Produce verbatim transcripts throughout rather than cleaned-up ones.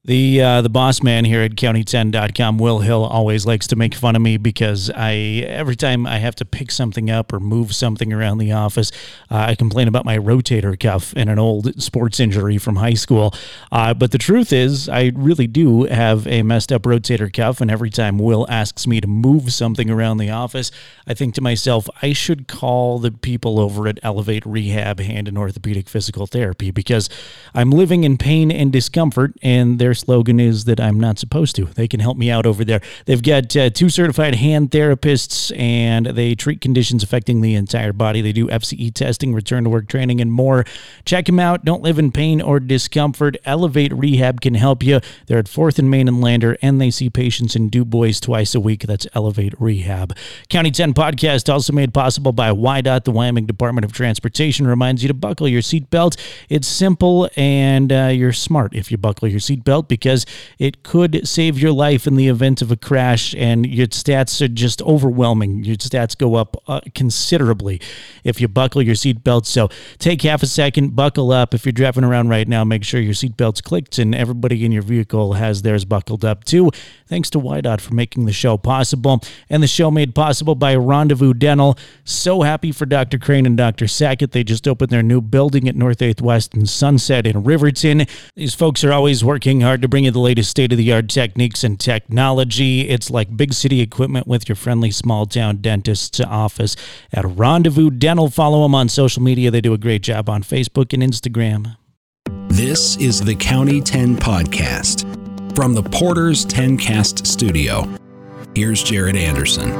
The uh, the boss man here at county ten dot com, Will Hill, always likes to make fun of me because I every time I have to pick something up or move something around the office, uh, I complain about my rotator cuff and an old sports injury from high school. Uh, but the truth is, I really do have a messed up rotator cuff, and every time Will asks me to move something around the office, I think to myself, I should call the people over at Elevate Rehab Hand and Orthopedic Physical Therapy because I'm living in pain and discomfort, and their slogan is that I'm not supposed to. They can help me out over there. They've got uh, two certified hand therapists, and they treat conditions affecting the entire body. They do F C E testing, return to work training, and more. Check them out. Don't live in pain or discomfort. Elevate Rehab can help you. They're at fourth and Main and Lander, and they see patients in Du Bois twice a week. That's Elevate Rehab. County ten Podcast, also made possible by Y DOT. The Wyoming Department of Transportation reminds you to buckle your seatbelt. It's simple, and uh, you're smart if you buckle your seatbelt, because it could save your life in the event of a crash, and your stats are just overwhelming. Your stats go up uh, considerably if you buckle your seatbelt. So take half a second, buckle up. If you're driving around right now, make sure your seatbelt's clicked and everybody in your vehicle has theirs buckled up too. Thanks to Y DOT for making the show possible, and the show made possible by Rendezvous Dental. So happy for Doctor Crane and Doctor Sackett. They just opened their new building at North eighth West and Sunset in Riverton. These folks are always working hard to bring you the latest state-of-the-art techniques and technology. It's like big city equipment with your friendly small-town dentist's office at Rendezvous Dental. Follow them on social media. They do a great job on Facebook and Instagram. This is the County ten Podcast from the Porter's ten Cast Studio. Here's Jared Anderson.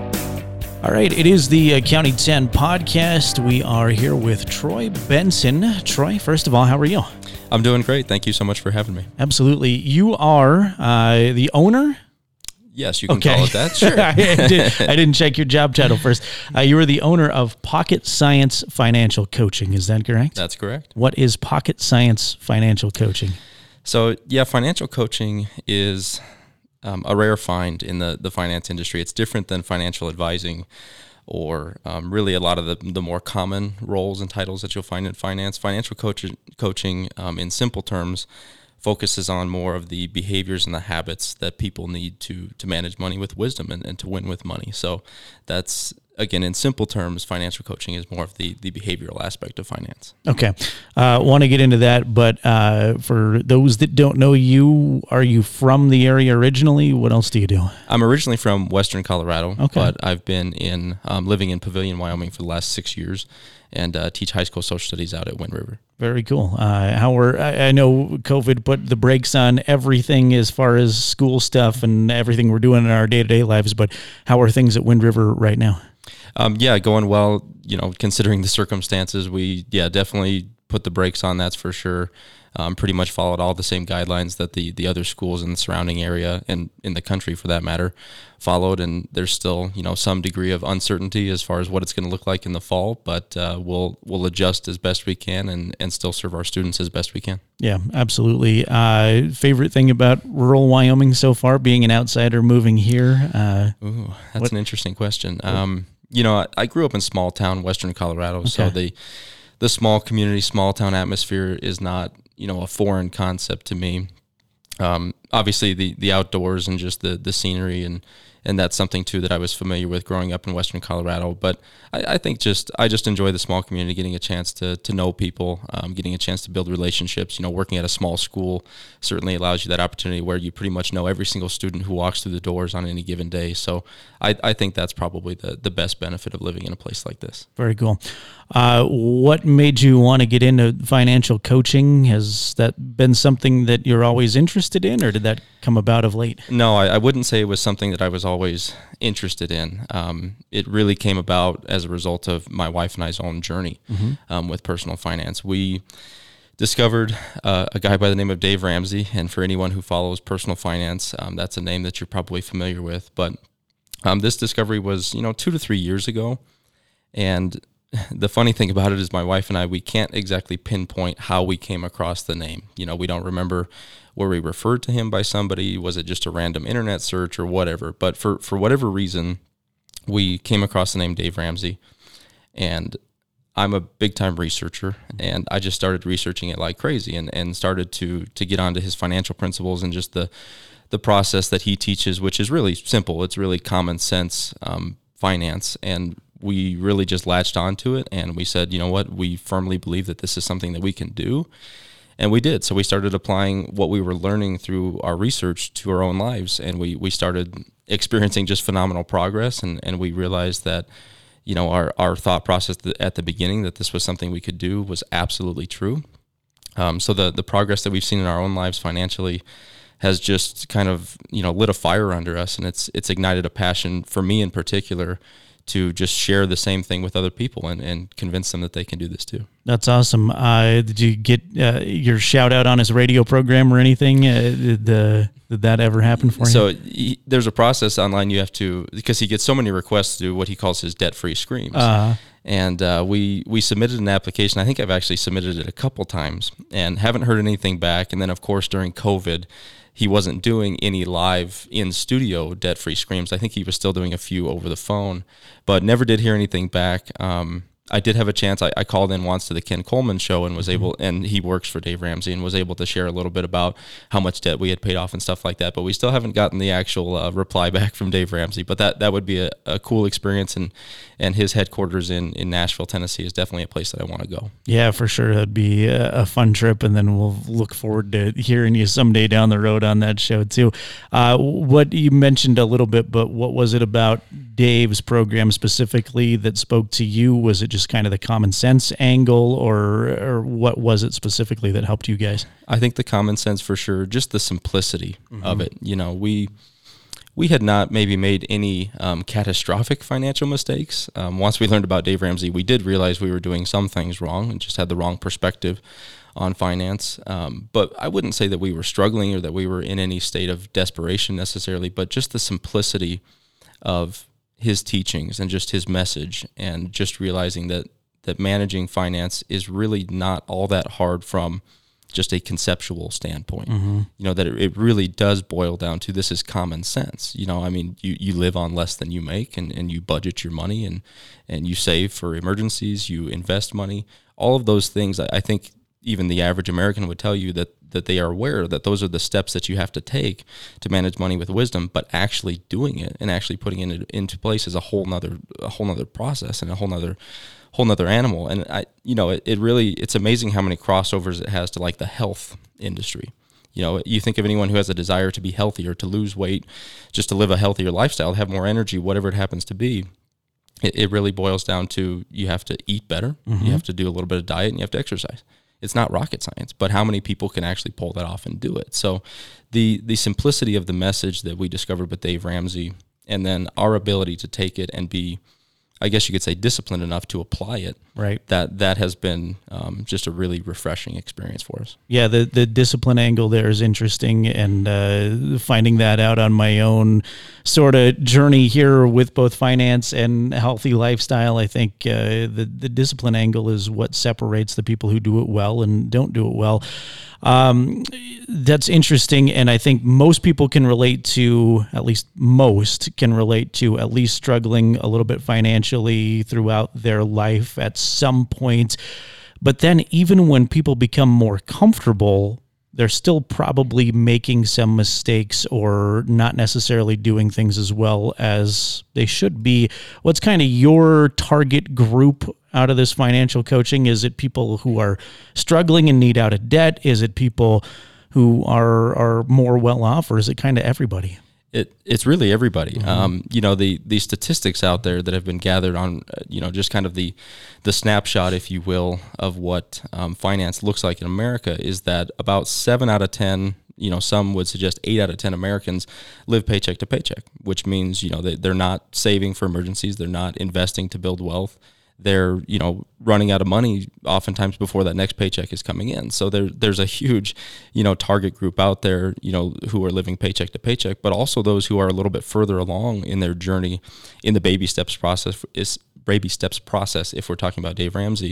All right, it is the uh, County ten Podcast. We are here with Troy Benson. Troy, first of all, how are you? I'm doing great. Thank you so much for having me. Absolutely. You are uh, the owner? Yes, you can okay. call it that. Sure. I, did, I didn't check your job title first. Uh, you are the owner of Pocket Science Financial Coaching. Is that correct? That's correct. What is Pocket Science Financial Coaching? So, yeah, financial coaching is um, a rare find in the, the finance industry. It's different than financial advising or um, really a lot of the, the more common roles and titles that you'll find in finance. Financial coach, coaching, um, in simple terms, focuses on more of the behaviors and the habits that people need to to manage money with wisdom and, and to win with money. So that's, again, in simple terms, financial coaching is more of the, the behavioral aspect of finance. Okay. I uh, want to get into that, but uh, for those that don't know you, are you from the area originally? What else do you do? I'm originally from Western Colorado, okay. but I've been in um, living in Pavilion, Wyoming for the last six years and uh, teach high school social studies out at Wind River. Very cool. Uh, how were, I, I know COVID put the brakes on everything as far as school stuff and everything we're doing in our day-to-day lives, but how are things at Wind River right now? Um, yeah, going well, you know, considering the circumstances, we, yeah, definitely put the brakes on, that's for sure. Um, pretty much followed all the same guidelines that the, the other schools in the surrounding area and in the country, for that matter, followed. And there's still, you know, some degree of uncertainty as far as what it's going to look like in the fall, but uh, we'll we'll adjust as best we can and, and still serve our students as best we can. Yeah, absolutely. Uh, favorite thing about rural Wyoming so far, being an outsider moving here? Uh, Ooh, that's what? an interesting question. Um, you know, I, I grew up in small town, Western Colorado, okay. so the the small community, small town atmosphere is not, you know, a foreign concept to me. Um, obviously the, the outdoors and just the, the scenery and, and that's something too that I was familiar with growing up in Western Colorado. But I, I think just I just enjoy the small community, getting a chance to to know people, um, getting a chance to build relationships. You know, working at a small school certainly allows you that opportunity where you pretty much know every single student who walks through the doors on any given day. So I, I think that's probably the, the best benefit of living in a place like this. Very cool. Uh, what made you want to get into financial coaching? Has that been something that you're always interested in, or did that come about of late? No, I, I wouldn't say it was something that I was always interested in. Um, it really came about as a result of my wife and I's own journey mm-hmm. um, with personal finance. We discovered uh, a guy by the name of Dave Ramsey, and for anyone who follows personal finance, um, that's a name that you're probably familiar with. But um, this discovery was, you know, two to three years ago, and the funny thing about it is my wife and I, we can't exactly pinpoint how we came across the name. You know, we don't remember were we referred to him by somebody? Was it just a random internet search or whatever? But for, for whatever reason, we came across the name Dave Ramsey. And I'm a big time researcher, and I just started researching it like crazy, and, and started to to get onto his financial principles and just the the process that he teaches, which is really simple. It's really common sense um, finance, and we really just latched onto it, and we said, you know what, we firmly believe that this is something that we can do, and we did. So we started applying what we were learning through our research to our own lives, and we we started experiencing just phenomenal progress, and, and we realized that, you know, our, our thought process at the beginning that this was something we could do was absolutely true. Um, so the the progress that we've seen in our own lives financially has just kind of, you know, lit a fire under us, and it's it's ignited a passion for me in particular to just share the same thing with other people and, and convince them that they can do this too. That's awesome. Uh, did you get uh, your shout out on his radio program or anything? Uh, did, uh, did that ever happen for you? So he, there's a process online you have to, because he gets so many requests to do what he calls his debt-free screams. Uh-huh. And uh, we we submitted an application. I think I've actually submitted it a couple times and haven't heard anything back. And then, of course, during COVID, he wasn't doing any live in-studio debt-free screams. I think he was still doing a few over the phone, but never did hear anything back. Um, I did have a chance. I, I called in once to the Ken Coleman show and was able, and he works for Dave Ramsey, and was able to share a little bit about how much debt we had paid off and stuff like that. But we still haven't gotten the actual uh, reply back from Dave Ramsey. But that, that would be a, a cool experience, and and his headquarters in, in Nashville, Tennessee is definitely a place that I want to go. Yeah, for sure. That'd be a, a fun trip, and then we'll look forward to hearing you someday down the road on that show too. Uh, what you mentioned a little bit, but what was it about Dave's program specifically that spoke to you? Was it just kind of the common sense angle, or or what was it specifically that helped you guys? I think the common sense for sure, just the simplicity mm-hmm. of it. You know, we we had not maybe made any um, catastrophic financial mistakes. Um, once we learned about Dave Ramsey, we did realize we were doing some things wrong and just had the wrong perspective on finance. Um, but I wouldn't say that we were struggling or that we were in any state of desperation necessarily, but just the simplicity of his teachings and just his message, and just realizing that that managing finance is really not all that hard from just a conceptual standpoint. Mm-hmm. You know, that it, it really does boil down to, this is common sense. You know, I mean, you, you live on less than you make, and, and you budget your money, and, and you save for emergencies, you invest money, all of those things. I, I think even the average American would tell you that that they are aware that those are the steps that you have to take to manage money with wisdom, but actually doing it and actually putting it into place is a whole nother, a whole nother process and a whole nother, whole nother animal. And I, you know, it, it really, it's amazing how many crossovers it has to like the health industry. You know, you think of anyone who has a desire to be healthier, to lose weight, just to live a healthier lifestyle, have more energy, whatever it happens to be. It, it really boils down to, you have to eat better, mm-hmm. you have to do a little bit of diet, and you have to exercise. It's not rocket science, but how many people can actually pull that off and do it? So the the simplicity of the message that we discovered with Dave Ramsey, and then our ability to take it and be, I guess you could say, disciplined enough to apply it. Right. That that has been um, just a really refreshing experience for us. Yeah, the the discipline angle there is interesting, and uh, finding that out on my own sort of journey here with both finance and healthy lifestyle. I think uh, the the discipline angle is what separates the people who do it well and don't do it well. Um, that's interesting, and I think most people can relate to, at least most can relate to, at least struggling a little bit financially throughout their life at some point. But then even when people become more comfortable, they're still probably making some mistakes or not necessarily doing things as well as they should be. What's kind of your target group out of this financial coaching? Is it people who are struggling and need out of debt? Is it people who are are more well off, or is it kind of everybody? It it's really everybody. Mm-hmm. Um, you know, the the statistics out there that have been gathered on, uh, you know, just kind of the the snapshot, if you will, of what um, finance looks like in America is that about seven out of ten, you know, some would suggest eight out of ten Americans live paycheck to paycheck, which means, you know, they, they're not saving for emergencies, they're not investing to build wealth. They're, you know, running out of money oftentimes before that next paycheck is coming in. So there, there's a huge, you know, target group out there, you know, who are living paycheck to paycheck, but also those who are a little bit further along in their journey in the baby steps process is baby steps process. If we're talking about Dave Ramsey,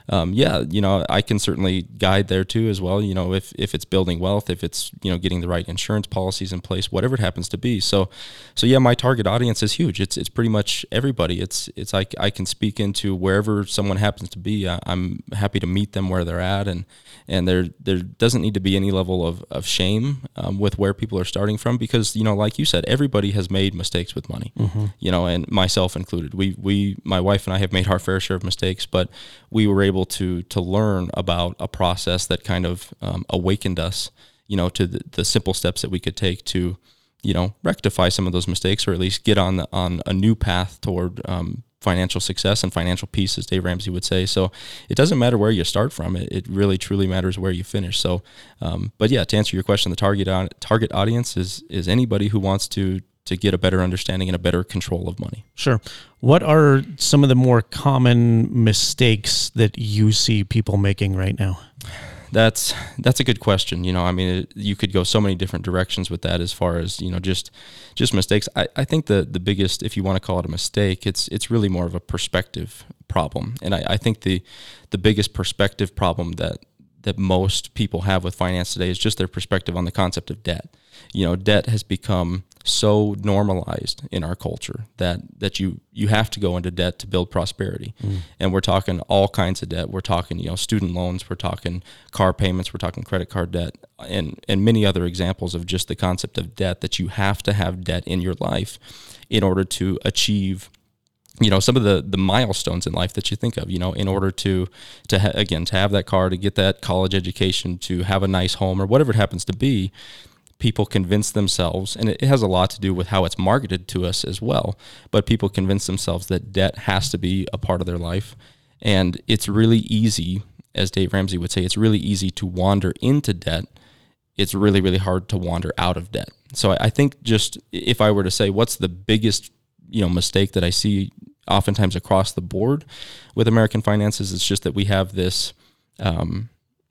um, yeah, you know, I can certainly guide there too as well. You know, if, if it's building wealth, if it's, you know, getting the right insurance policies in place, whatever it happens to be. So, so yeah, my target audience is huge. It's, it's pretty much everybody. It's, it's like I can speak into wherever someone happens to be. I, I'm happy to meet them where they're at. And, and there, there doesn't need to be any level of, of shame um, with where people are starting from, because, you know, like you said, everybody has made mistakes with money, mm-hmm. you know, and myself included. We, we, my wife and I have made our fair share of mistakes, but we were able to, to learn about a process that kind of um, awakened us, you know, to the, the simple steps that we could take to, you know, rectify some of those mistakes, or at least get on the, on a new path toward um, financial success and financial peace, as Dave Ramsey would say. So it doesn't matter where you start from. It, it really truly matters where you finish. So, um, but yeah, to answer your question, the target on, target audience is is anybody who wants to to get a better understanding and a better control of money. Sure. What are some of the more common mistakes that you see people making right now? That's that's a good question. You know, I mean, it, you could go so many different directions with that as far as, you know, just just mistakes. I, I think the the biggest, if you want to call it a mistake, it's it's really more of a perspective problem. And I, I think the the biggest perspective problem that that most people have with finance today is just their perspective on the concept of debt. You know, debt has become so normalized in our culture that that you you have to go into debt to build prosperity. Mm. And we're talking all kinds of debt. We're talking, you know, student loans, we're talking car payments, we're talking credit card debt, and and many other examples of just the concept of debt, that you have to have debt in your life in order to achieve, you know, some of the, the milestones in life that you think of, you know, in order to, to ha- again, to have that car, to get that college education, to have a nice home, or whatever it happens to be. People convince themselves, and it has a lot to do with how it's marketed to us as well, but people convince themselves that debt has to be a part of their life. And it's really easy, as Dave Ramsey would say, it's really easy to wander into debt. It's really, really hard to wander out of debt. So I, I think just if I were to say what's the biggest, you know, mistake that I see oftentimes across the board with American finances, it's just that we have this, um,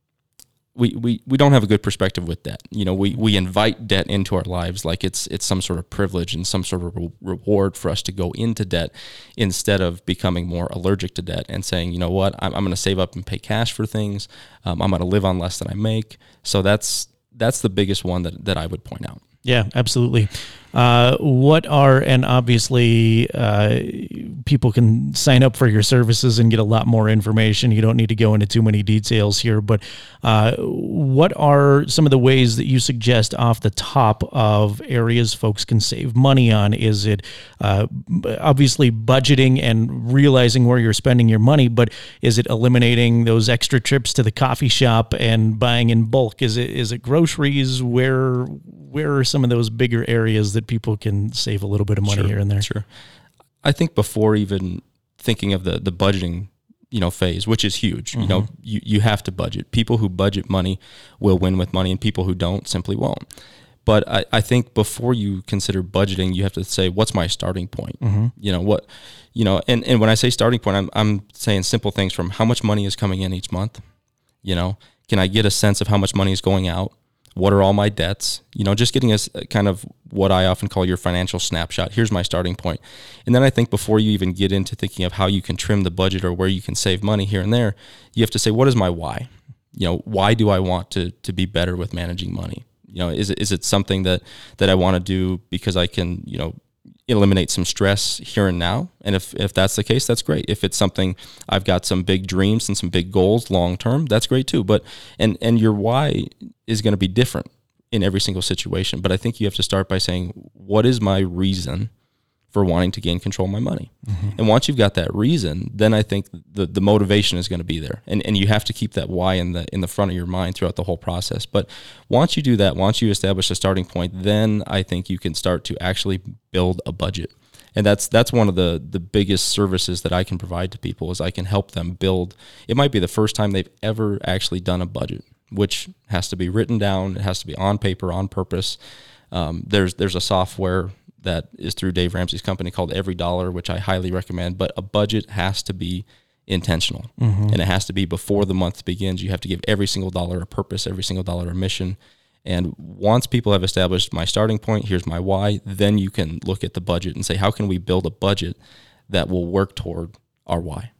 we, we, we don't have a good perspective with debt. You know, we, we invite debt into our lives like it's it's some sort of privilege and some sort of re- reward for us to go into debt, instead of becoming more allergic to debt and saying, you know what, I'm, I'm going to save up and pay cash for things. Um, I'm going to live on less than I make. So that's that's the biggest one that, that I would point out. Yeah, absolutely. Uh, what are, and obviously uh, people can sign up for your services and get a lot more information. You don't need to go into too many details here, but uh, what are some of the ways that you suggest off the top of areas folks can save money on? Is it uh, obviously budgeting and realizing where you're spending your money, but is it eliminating those extra trips to the coffee shop and buying in bulk? Is it is it groceries? Where where are some of those bigger areas that people can save a little bit of money sure, here and there? Sure. I think before even thinking of the, the budgeting, you know, phase, which is huge, mm-hmm. you know, you, you have to budget. People who budget money will win with money, and people who don't simply won't. But I, I think before you consider budgeting, you have to say, what's my starting point? Mm-hmm. You know, what, you know, and, and when I say starting point, I'm, I'm saying simple things from how much money is coming in each month. You know, can I get a sense of how much money is going out? What are all my debts? You know, just getting a kind of what I often call your financial snapshot. Here's my starting point. And then I think before you even get into thinking of how you can trim the budget or where you can save money here and there, you have to say, what is my why? You know, why do I want to to be better with managing money? You know, is it is it something that, that I want to do because I can, you know, eliminate some stress here and now? And if, if that's the case, that's great. If it's something, I've got some big dreams and some big goals long term, that's great too. But and and your why is going to be different in every single situation. But I think you have to start by saying, what is my reason for wanting to gain control of my money? Mm-hmm. And once you've got that reason, then I think the, the motivation is going to be there. And and you have to keep that why in the in the front of your mind throughout the whole process. But once you do that, once you establish a starting point, then I think you can start to actually build a budget. And that's that's one of the the biggest services that I can provide to people, is I can help them build. It might be the first time they've ever actually done a budget, which has to be written down. It has to be on paper, on purpose. Um, there's there's a software that is through Dave Ramsey's company called Every Dollar, which I highly recommend. But a budget has to be intentional, mm-hmm. and it has to be before the month begins. You have to give every single dollar a purpose, every single dollar a mission. And once people have established my starting point, here's my why, then you can look at the budget and say, how can we build a budget that will work toward our why?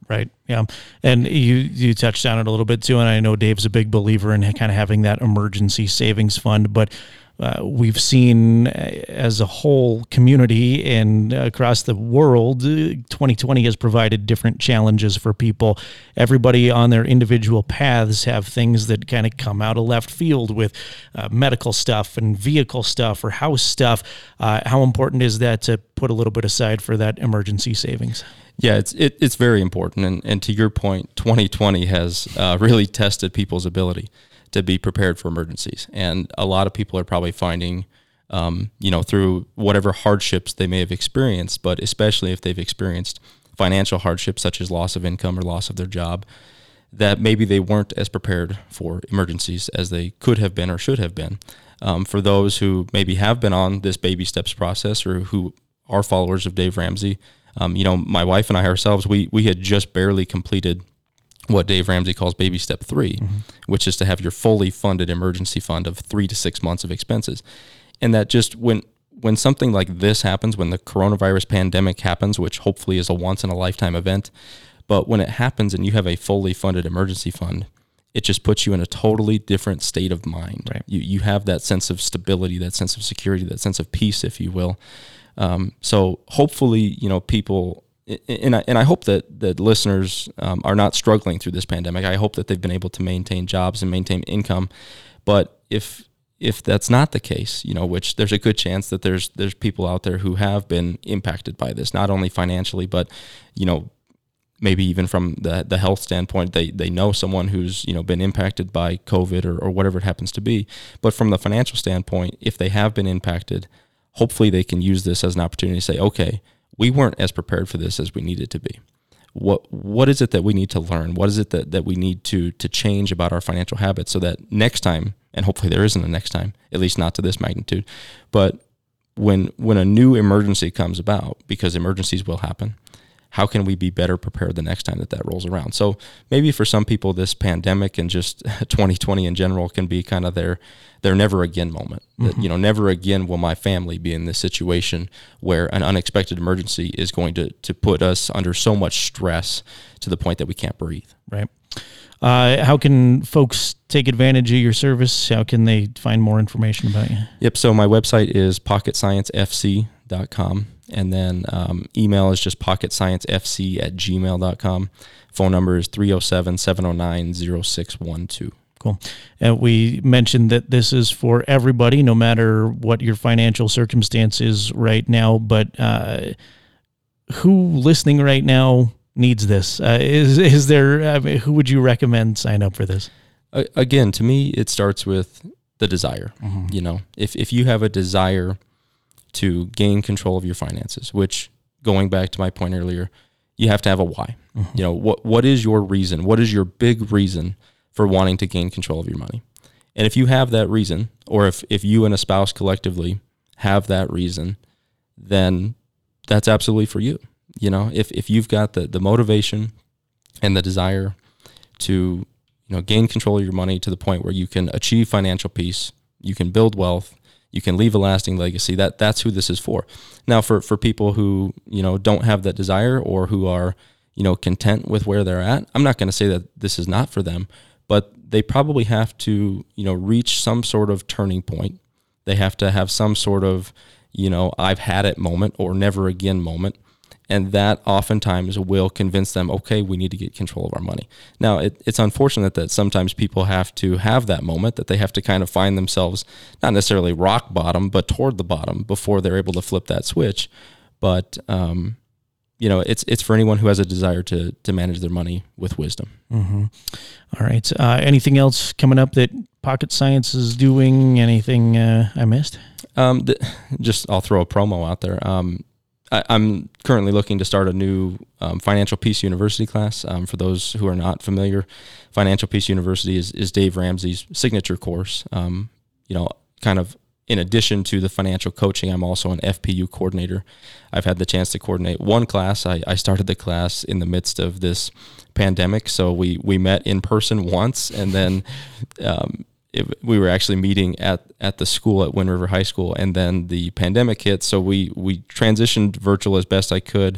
Right. Yeah. And you, you touched on it a little bit too. And I know Dave's a big believer in kind of having that emergency savings fund, but uh, we've seen as a whole community and across the world, twenty twenty has provided different challenges for people. Everybody on their individual paths have things that kind of come out of left field with uh, medical stuff and vehicle stuff or house stuff. Uh, how important is that to put a little bit aside for that emergency savings? Yeah, it's it, it's very important. And, and to your point, twenty twenty has uh, really tested people's ability to be prepared for emergencies. And a lot of people are probably finding, um, you know, through whatever hardships they may have experienced, but especially if they've experienced financial hardships such as loss of income or loss of their job, that maybe they weren't as prepared for emergencies as they could have been or should have been. Um, for those who maybe have been on this baby steps process or who are followers of Dave Ramsey, Um, you know, my wife and I ourselves, we we had just barely completed what Dave Ramsey calls baby step three, mm-hmm. which is to have your fully funded emergency fund of three to six months of expenses. And that just when when something like this happens, when the coronavirus pandemic happens, which hopefully is a once in a lifetime event, but when it happens and you have a fully funded emergency fund, it just puts you in a totally different state of mind. Right. You you have that sense of stability, that sense of security, that sense of peace, if you will. Um, so hopefully, you know, people, and I, and I hope that, that listeners um, are not struggling through this pandemic. I hope that they've been able to maintain jobs and maintain income. But if if that's not the case, you know, which there's a good chance that there's there's people out there who have been impacted by this, not only financially, but, you know, maybe even from the the health standpoint, they they know someone who's, you know, been impacted by COVID or, or whatever it happens to be. But from the financial standpoint, if they have been impacted, hopefully they can use this as an opportunity to say, okay, we weren't as prepared for this as we needed to be. What What is it that we need to learn? What is it that, that we need to to change about our financial habits so that next time, and hopefully there isn't a next time, at least not to this magnitude, but when when a new emergency comes about, because emergencies will happen, how can we be better prepared the next time that that rolls around? So maybe for some people, this pandemic and just twenty twenty in general can be kind of their their never again moment. Mm-hmm. That, you know, never again will my family be in this situation where an unexpected emergency is going to to put us under so much stress to the point that we can't breathe. Right. Uh, how can folks take advantage of your service? How can they find more information about you? Yep. So my website is pocket science f c dot com. And then um, email is just pocket science f c at gmail dot com. Phone number is three oh seven, seven oh nine, oh six one two. Cool. And we mentioned that this is for everybody, no matter what your financial circumstance is right now. But uh, who listening right now needs this? Uh, is is there? I mean, who would you recommend sign up for this? Uh, again, to me, it starts with the desire. Mm-hmm. You know, if if you have a desire to gain control of your finances, which, going back to my point earlier, you have to have a why. Mm-hmm. You know, what what is your reason? What is your big reason for wanting to gain control of your money? And if you have that reason, or if, if you and a spouse collectively have that reason, then that's absolutely for you. You know, if, if you've got the, the motivation and the desire to, you know, gain control of your money to the point where you can achieve financial peace, you can build wealth, you can leave a lasting legacy, that that's who this is for. Now, for, for people who, you know, don't have that desire or who are, you know, content with where they're at, I'm not going to say that this is not for them, but they probably have to, you know, reach some sort of turning point. They have to have some sort of, you know, I've had it moment or never again moment. And that oftentimes will convince them, okay, we need to get control of our money. Now, it, it's unfortunate that sometimes people have to have that moment, that they have to kind of find themselves, not necessarily rock bottom, but toward the bottom before they're able to flip that switch. But, um, you know, it's it's for anyone who has a desire to to manage their money with wisdom. Mm-hmm. All right. Uh, anything else coming up that Pocket Science is doing? Anything uh, I missed? Um, the, just I'll throw a promo out there. Um, I, I'm currently looking to start a new um, Financial Peace University class. Um, for those who are not familiar, Financial Peace University is, is Dave Ramsey's signature course. Um, you know, kind of in addition to the financial coaching, I'm also an F P U coordinator. I've had the chance to coordinate one class. I, I started the class in the midst of this pandemic, so we, we met in person once, and then um, it, we were actually meeting at, at the school at Wind River High School, and then the pandemic hit, so we, we transitioned virtual as best I could.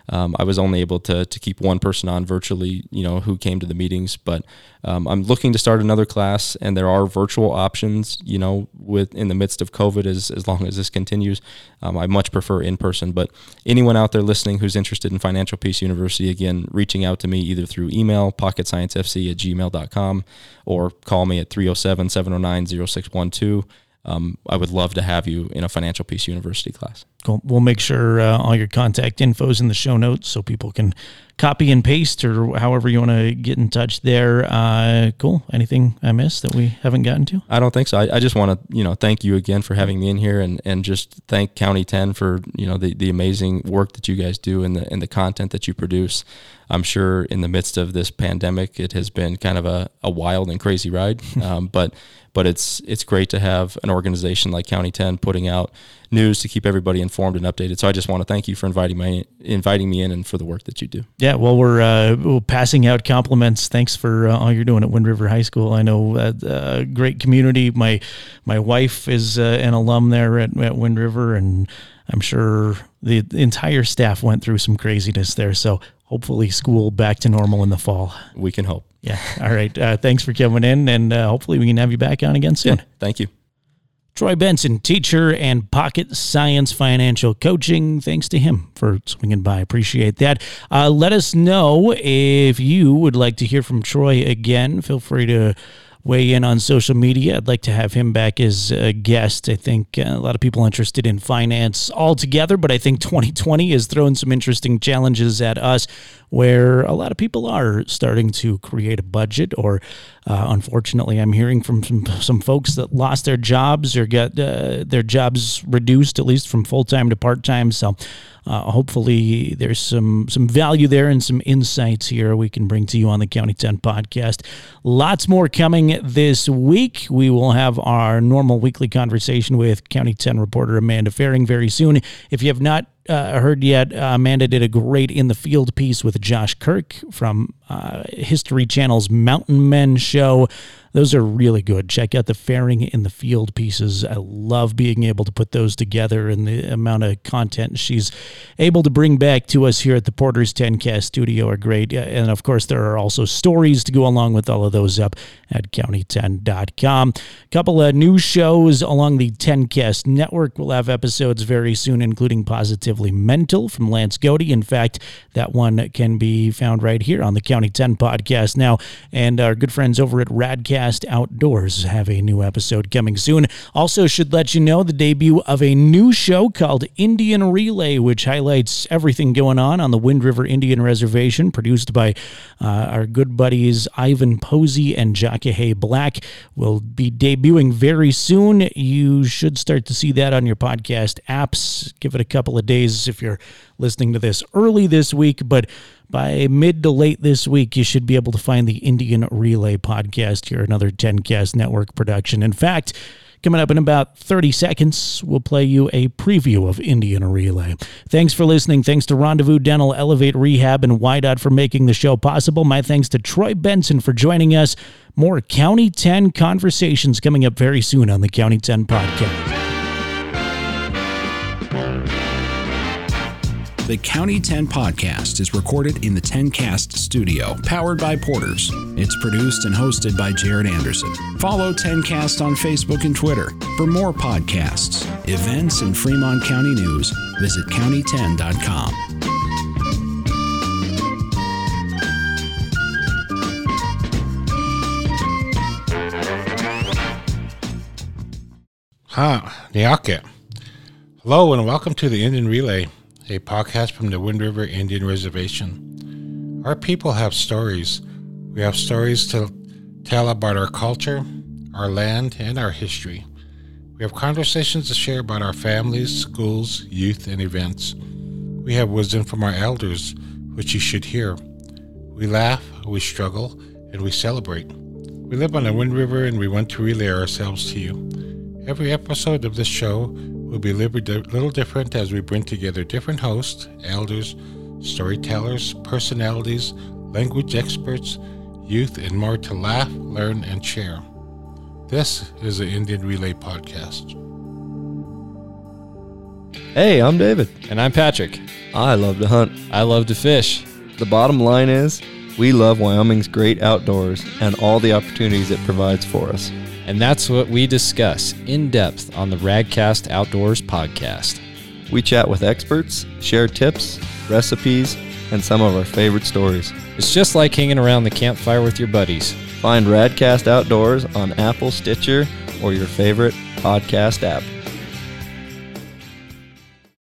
Um, I was only able to to keep one person on virtually, you know, who came to the meetings. But um, I'm looking to start another class, and there are virtual options, you know, with in the midst of COVID, as as long as this continues. Um, I much prefer in person. But anyone out there listening who's interested in Financial Peace University, again, reaching out to me either through email, pocket science f c at gmail dot com, or call me at three oh seven, seven oh nine, oh six one two. Um, I would love to have you in a Financial Peace University class. Cool. We'll make sure uh, all your contact info is in the show notes so people can copy and paste or however you want to get in touch there. Uh, cool. Anything I missed that we haven't gotten to? I don't think so. I, I just want to, you know, thank you again for having me in here, and, and just thank County ten for, you know, the, the amazing work that you guys do and the, and the content that you produce. I'm sure in the midst of this pandemic, it has been kind of a, a wild and crazy ride. Um, but but it's it's great to have an organization like County ten putting out news to keep everybody informed and updated. So I just want to thank you for inviting me inviting me in and for the work that you do. Yeah, well, we're, uh, we're passing out compliments. Thanks for uh, all you're doing at Wind River High School. I know a uh, uh, great community. My my wife is uh, an alum there at, at Wind River, and I'm sure the, the entire staff went through some craziness there. So hopefully school back to normal in the fall. We can hope. Yeah. All right. Uh, thanks for coming in, and uh, hopefully we can have you back on again soon. Yeah, thank you. Troy Benson, teacher and Pocket Science Financial Coaching. Thanks to him for swinging by. Appreciate that. Uh, let us know if you would like to hear from Troy again. Feel free to weigh in on social media. I'd like to have him back as a guest. I think uh, a lot of people interested in finance altogether, but I think twenty twenty has thrown some interesting challenges at us where a lot of people are starting to create a budget, or uh, unfortunately, I'm hearing from some, some folks that lost their jobs or got uh, their jobs reduced, at least from full-time to part-time. So uh, hopefully there's some, some value there and some insights here we can bring to you on the County ten podcast. Lots more coming this week. We will have our normal weekly conversation with County ten reporter Amanda Faring very soon. If you have not Uh, heard yet, uh, Amanda did a great In the Field piece with Josh Kirk from uh, History Channel's Mountain Men show. Those are really good. Check out the Faring in the Field pieces. I love being able to put those together, and the amount of content she's able to bring back to us here at the Porter's ten Cast studio are great. And of course, there are also stories to go along with all of those up at county ten dot com. A couple of new shows along the ten Cast network. We'll have episodes very soon, including Positively Mental from Lance Godey. In fact, that one can be found right here on the County ten podcast now. And our good friends over at Radcast Outdoors have a new episode coming soon. Also should let you know the debut of a new show called Indian Relay, which highlights everything going on on the Wind River Indian Reservation, produced by uh, our good buddies Ivan Posey and Jacques Black. Will be debuting very soon. You should start to see that on your podcast apps. Give it a couple of days if you're listening to this early this week, but by mid to late this week, you should be able to find the Indian Relay podcast here, another ten Cast Network production. In fact, coming up in about thirty seconds, we'll play you a preview of Indian Relay. Thanks for listening. Thanks to Rendezvous Dental, Elevate Rehab, and Y DOT for making the show possible. My thanks to Troy Benson for joining us. More County ten conversations coming up very soon on the County ten podcast. The County ten podcast is recorded in the ten Cast studio, powered by Porters. It's produced and hosted by Jared Anderson. Follow ten Cast on Facebook and Twitter. For more podcasts, events, and Fremont County news, visit county ten dot com. Ha, Niake. Hello and welcome to the Indian Relay, a podcast from the Wind River Indian Reservation. Our people have stories. We have stories to tell about our culture, our land, and our history. We have conversations to share about our families, schools, youth, and events. We have wisdom from our elders, which you should hear. We laugh, we struggle, and we celebrate. We live on the Wind River, and we want to relay ourselves to you. Every episode of this show will be a little different as we bring together different hosts, elders, storytellers, personalities, language experts, youth, and more to laugh, learn, and share. This is the Indian Relay Podcast. Hey, I'm David. And I'm Patrick. I love to hunt. I love to fish. The bottom line is, we love Wyoming's great outdoors and all the opportunities it provides for us. And that's what we discuss in depth on the Radcast Outdoors podcast. We chat with experts, share tips, recipes, and some of our favorite stories. It's just like hanging around the campfire with your buddies. Find Radcast Outdoors on Apple, Stitcher, or your favorite podcast app.